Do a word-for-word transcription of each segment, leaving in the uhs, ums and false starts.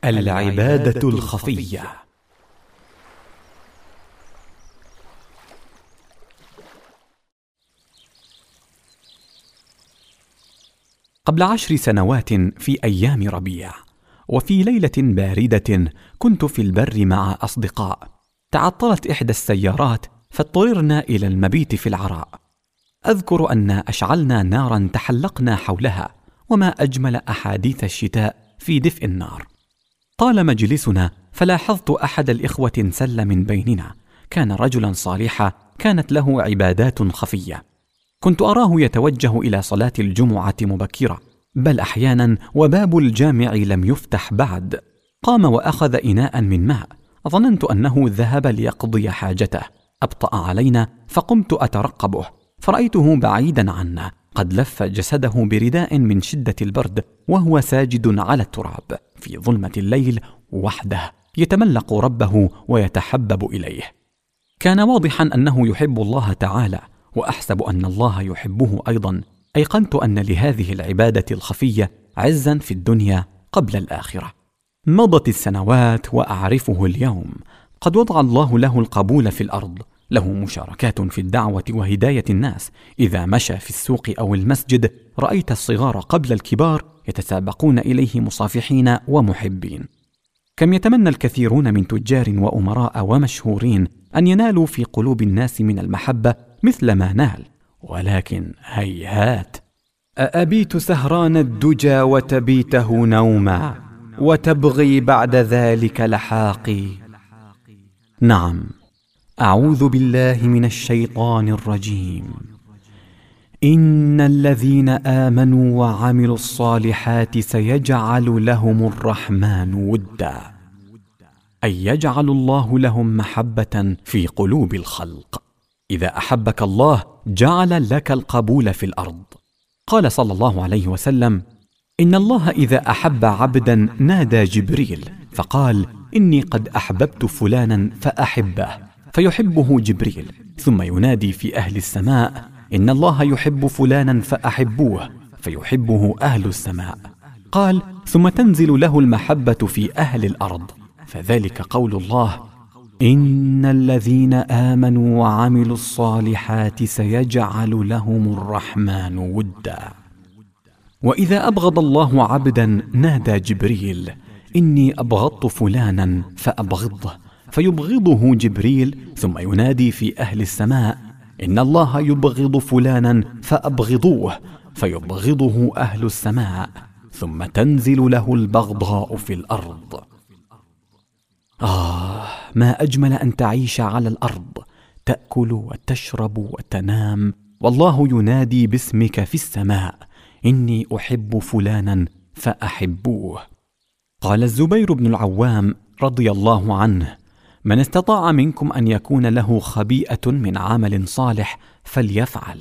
العبادة الخفية. قبل عشر سنوات في أيام ربيع، وفي ليلة باردة، كنت في البر مع أصدقاء. تعطلت إحدى السيارات فاضطررنا إلى المبيت في العراء. أذكر أن أشعلنا نارا تحلقنا حولها، وما أجمل أحاديث الشتاء في دفء النار. طال مجلسنا فلاحظت أحد الإخوة انسل من بيننا. كان رجلا صالحا، كانت له عبادات خفية. كنت أراه يتوجه إلى صلاة الجمعة مبكرة، بل أحيانا وباب الجامع لم يفتح بعد. قام وأخذ إناء من ماء، ظننت أنه ذهب ليقضي حاجته. أبطأ علينا فقمت أترقبه، فرأيته بعيدا عنا قد لف جسده برداء من شدة البرد، وهو ساجد على التراب في ظلمة الليل وحده، يتملق ربه ويتحبب إليه. كان واضحا أنه يحب الله تعالى، وأحسب أن الله يحبه أيضا. أيقنت أن لهذه العبادة الخفية عزا في الدنيا قبل الآخرة. مضت السنوات وأعرفه اليوم. قد وضع الله له القبول في الأرض، له مشاركات في الدعوة وهداية الناس. إذا مشى في السوق أو المسجد رأيت الصغار قبل الكبار يتسابقون إليه مصافحين ومحبين. كم يتمنى الكثيرون من تجار وأمراء ومشهورين أن ينالوا في قلوب الناس من المحبة مثل ما نال، ولكن هيهات. أأبيت سهران الدجى وتبيته نوما، وتبغي بعد ذلك لحاقي. نعم، أعوذ بالله من الشيطان الرجيم. إن الذين آمنوا وعملوا الصالحات سيجعل لهم الرحمن ودا، أي يجعل الله لهم محبة في قلوب الخلق. إذا أحبك الله جعل لك القبول في الأرض. قال صلى الله عليه وسلم: إن الله إذا أحب عبدا نادى جبريل فقال: إني قد أحببت فلانا فأحبه، فيحبه جبريل، ثم ينادي في أهل السماء: إن الله يحب فلانا فأحبوه، فيحبه أهل السماء. قال: ثم تنزل له المحبة في أهل الأرض، فذلك قول الله: إن الذين آمنوا وعملوا الصالحات سيجعل لهم الرحمن ودا. وإذا أبغض الله عبدا نادى جبريل: إني أبغضت فلانا فأبغضه، فيبغضه جبريل، ثم ينادي في أهل السماء: إن الله يبغض فلانا فأبغضوه، فيبغضه أهل السماء، ثم تنزل له البغضاء في الأرض. آه، ما أجمل أن تعيش على الأرض، تأكل وتشرب وتنام، والله ينادي باسمك في السماء: إني أحب فلانا فأحبوه. قال الزبير بن العوام رضي الله عنه: من استطاع منكم أن يكون له خبيئة من عمل صالح فليفعل.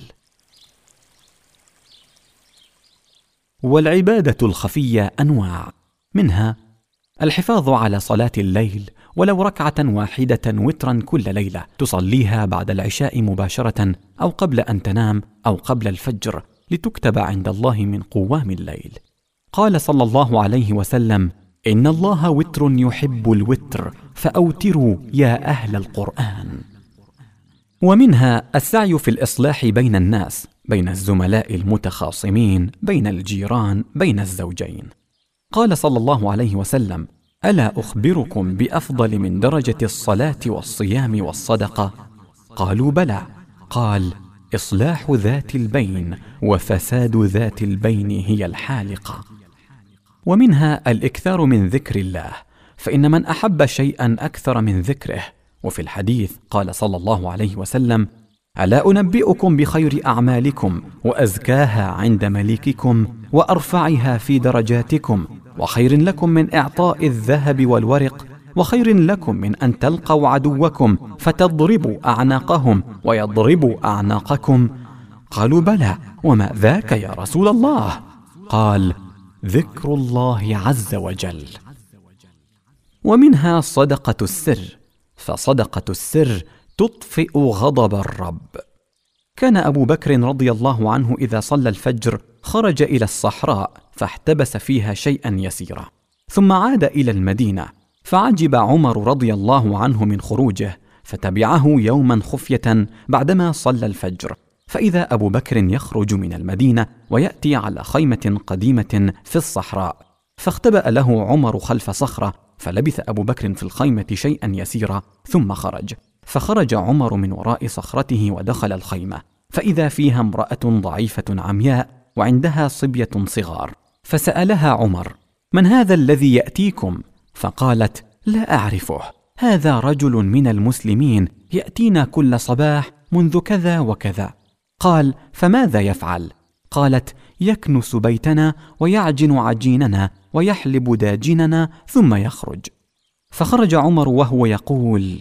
والعبادة الخفية أنواع، منها الحفاظ على صلاة الليل، ولو ركعة واحدة وترا كل ليلة، تصليها بعد العشاء مباشرة أو قبل أن تنام أو قبل الفجر، لتكتب عند الله من قوام الليل. قال صلى الله عليه وسلم: إن الله وتر يحب الوتر، فأوتروا يا أهل القرآن. ومنها السعي في الإصلاح بين الناس، بين الزملاء المتخاصمين، بين الجيران، بين الزوجين. قال صلى الله عليه وسلم: ألا أخبركم بأفضل من درجة الصلاة والصيام والصدقة؟ قالوا: بلى. قال: إصلاح ذات البين، وفساد ذات البين هي الحالقة. ومنها الإكثار من ذكر الله، فإن من أحب شيئا أكثر من ذكره. وفي الحديث قال صلى الله عليه وسلم: ألا أنبئكم بخير أعمالكم وأزكاها عند مليككم وأرفعها في درجاتكم، وخير لكم من إعطاء الذهب والورق، وخير لكم من أن تلقوا عدوكم فتضربوا أعناقهم ويضربوا أعناقكم؟ قالوا: بلى، وما ذاك يا رسول الله؟ قال: ذكر الله عز وجل. ومنها صدقة السر، فصدقة السر تطفئ غضب الرب. كان أبو بكر رضي الله عنه إذا صلى الفجر خرج إلى الصحراء فاحتبس فيها شيئا يسيرا، ثم عاد إلى المدينة، فعجب عمر رضي الله عنه من خروجه، فتبعه يوما خفية بعدما صلى الفجر، فإذا أبو بكر يخرج من المدينة ويأتي على خيمة قديمة في الصحراء، فاختبأ له عمر خلف صخرة، فلبث أبو بكر في الخيمة شيئا يسيرا ثم خرج، فخرج عمر من وراء صخرته ودخل الخيمة، فإذا فيها امرأة ضعيفة عمياء وعندها صبية صغار، فسألها عمر: من هذا الذي يأتيكم؟ فقالت: لا أعرفه، هذا رجل من المسلمين يأتينا كل صباح منذ كذا وكذا. قال: فماذا يفعل؟ قالت: يكنس بيتنا ويعجن عجيننا ويحلب داجننا ثم يخرج. فخرج عمر وهو يقول: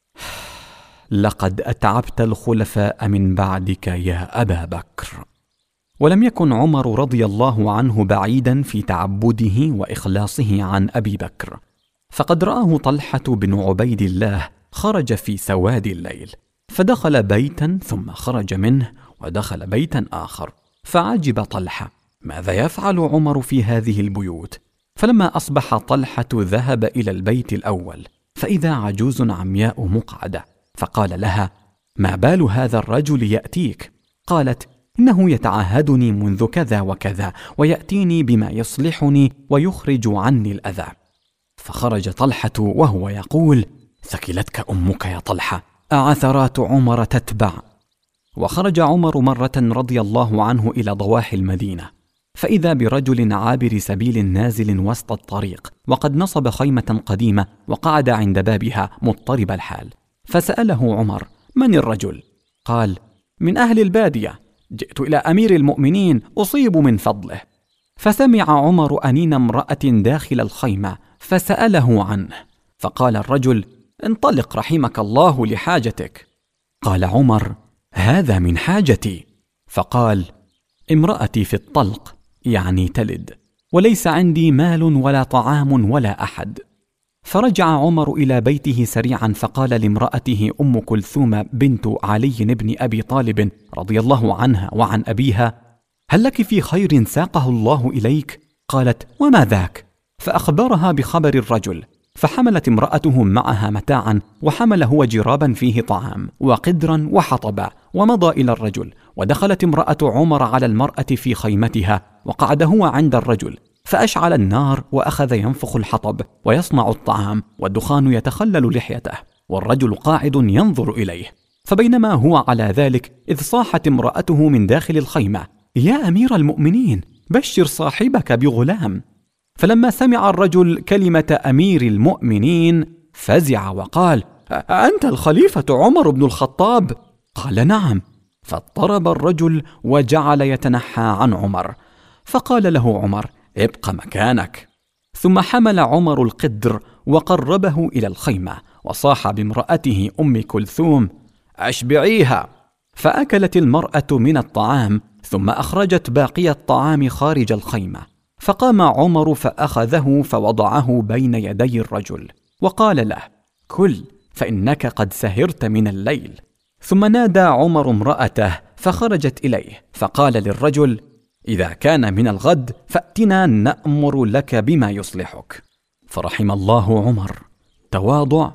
لقد أتعبت الخلفاء من بعدك يا أبا بكر. ولم يكن عمر رضي الله عنه بعيدا في تعبده وإخلاصه عن أبي بكر، فقد رآه طلحة بن عبيد الله خرج في سواد الليل، فدخل بيتا ثم خرج منه ودخل بيتا آخر، فعجب طلحة: ماذا يفعل عمر في هذه البيوت؟ فلما أصبح طلحة ذهب إلى البيت الأول، فإذا عجوز عمياء مقعدة، فقال لها: ما بال هذا الرجل يأتيك؟ قالت: إنه يتعهدني منذ كذا وكذا، ويأتيني بما يصلحني ويخرج عني الأذى. فخرج طلحة وهو يقول: ثكلتك أمك يا طلحة، أعثرات عمر تتبع. وخرج عمر مرة رضي الله عنه إلى ضواحي المدينة، فإذا برجل عابر سبيل نازل وسط الطريق، وقد نصب خيمة قديمة وقعد عند بابها مضطرب الحال، فسأله عمر: من الرجل؟ قال: من أهل البادية، جئت إلى أمير المؤمنين أصيب من فضله. فسمع عمر أنين امرأة داخل الخيمة، فسأله عنه، فقال الرجل: انطلق رحمك الله لحاجتك. قال عمر: هذا من حاجتي. فقال: امرأتي في الطلق، يعني تلد، وليس عندي مال ولا طعام ولا أحد. فرجع عمر إلى بيته سريعا، فقال لامرأته أم كلثوم بنت علي بن أبي طالب رضي الله عنها وعن أبيها: هل لك في خير ساقه الله إليك؟ قالت: وما ذاك؟ فأخبرها بخبر الرجل، فحملت امرأته معها متاعا، وحمل هو جرابا فيه طعام وقدرا وحطبا، ومضى إلى الرجل. ودخلت امرأة عمر على المرأة في خيمتها، وقعد هو عند الرجل، فأشعل النار وأخذ ينفخ الحطب ويصنع الطعام، والدخان يتخلل لحيته، والرجل قاعد ينظر إليه. فبينما هو على ذلك إذ صاحت امرأته من داخل الخيمة: يا أمير المؤمنين، بشر صاحبك بغلام. فلما سمع الرجل كلمة أمير المؤمنين فزع وقال: أنت الخليفة عمر بن الخطاب؟ قال: نعم. فاضطرب الرجل وجعل يتنحى عن عمر، فقال له عمر: ابق مكانك. ثم حمل عمر القدر وقربه إلى الخيمة، وصاح بامرأته أم كلثوم: أشبعيها. فأكلت المرأة من الطعام، ثم أخرجت باقي الطعام خارج الخيمة. فقام عمر فأخذه فوضعه بين يدي الرجل، وقال له: كل، فإنك قد سهرت من الليل. ثم نادى عمر امرأته فخرجت إليه، فقال للرجل: إذا كان من الغد فأتنا نأمر لك بما يصلحك. فرحم الله عمر، تواضع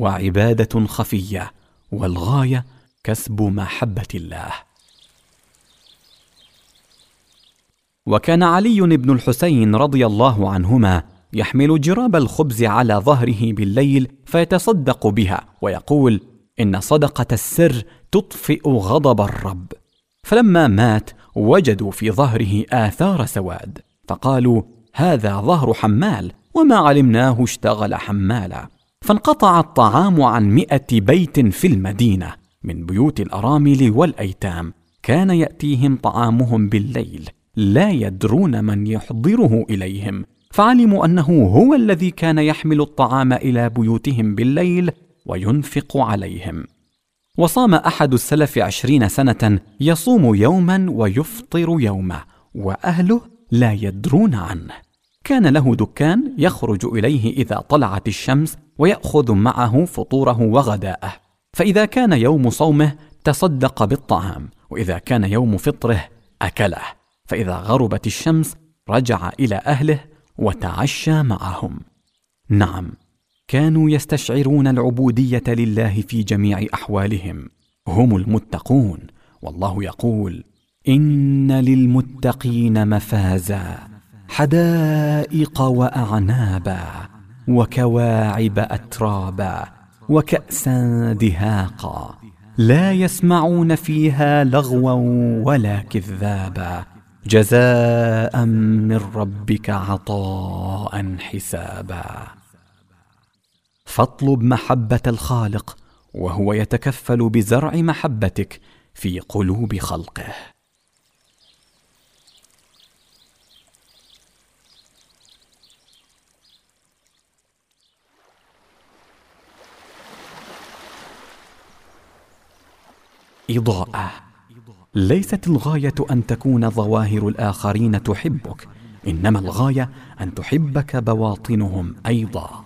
وعبادة خفية، والغاية كسب محبة الله. وكان علي بن الحسين رضي الله عنهما يحمل جراب الخبز على ظهره بالليل فيتصدق بها، ويقول: إن صدقة السر تطفئ غضب الرب. فلما مات وجدوا في ظهره آثار سواد، فقالوا: هذا ظهر حمال، وما علمناه اشتغل حمالا. فانقطع الطعام عن مئة بيت في المدينة من بيوت الأرامل والأيتام، كان يأتيهم طعامهم بالليل، لا يدرون من يحضره إليهم، فعلموا أنه هو الذي كان يحمل الطعام إلى بيوتهم بالليل وينفق عليهم. وصام أحد السلف عشرين سنة، يصوم يوما ويفطر يوما، وأهله لا يدرون عنه. كان له دكان يخرج إليه إذا طلعت الشمس، ويأخذ معه فطوره وغداءه، فإذا كان يوم صومه تصدق بالطعام، وإذا كان يوم فطره أكله، فإذا غربت الشمس رجع إلى أهله وتعشى معهم. نعم، كانوا يستشعرون العبودية لله في جميع أحوالهم، هم المتقون. والله يقول: إن للمتقين مفازا، حدائق وأعنابا، وكواعب أترابا، وكأسا دهاقا، لا يسمعون فيها لغوا ولا كذابا، جزاء من ربك عطاء حسابا. فاطلب محبة الخالق، وهو يتكفل بزرع محبتك في قلوب خلقه. إضاءة. ليست الغاية أن تكون ظواهر الآخرين تحبك، إنما الغاية أن تحبك بواطنهم أيضا.